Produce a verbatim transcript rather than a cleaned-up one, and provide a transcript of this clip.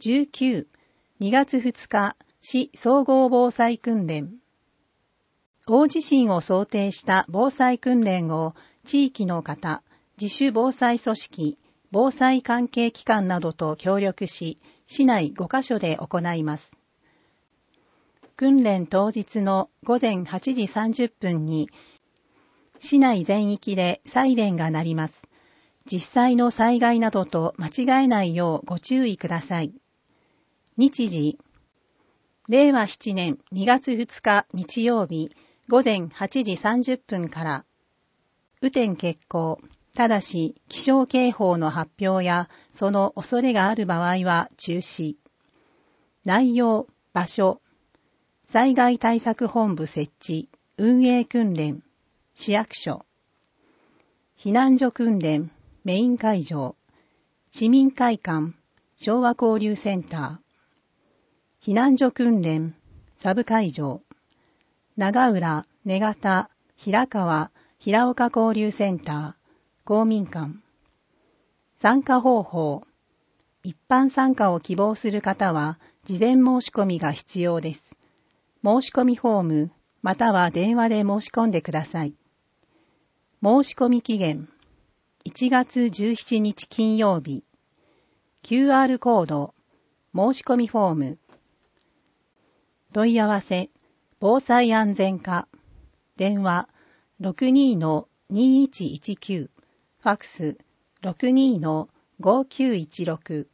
じゅうきゅう、にがつふつか、市総合防災訓練。大地震を想定した防災訓練を地域の方、自主防災組織、防災関係機関などと協力し、市内ごカ所で行います。訓練当日のごぜんはちじさんじゅっぷんに、市内全域でサイレンが鳴ります。実際の災害などと間違えないようご注意ください。日時、れいわしちねんにがつふつか日曜日ごぜんはちじさんじゅっぷんから、雨天決行、ただし気象警報の発表やその恐れがある場合は中止。内容、場所、災害対策本部設置、運営訓練、市役所、避難所訓練、メイン会場、市民会館、昭和交流センター、避難所訓練、サブ会場、長浦、根形、平川、平岡交流センター、公民館。参加方法。一般参加を希望する方は、事前申し込みが必要です。申し込みフォーム、または電話で申し込んでください。申し込み期限。いちがつじゅうしちにち金曜日。キューアール コード、申し込みフォーム。問い合わせ、防災安全課。電話、ろくにのにいちいちきゅう。ファックス、ろくにのごきゅういちろく。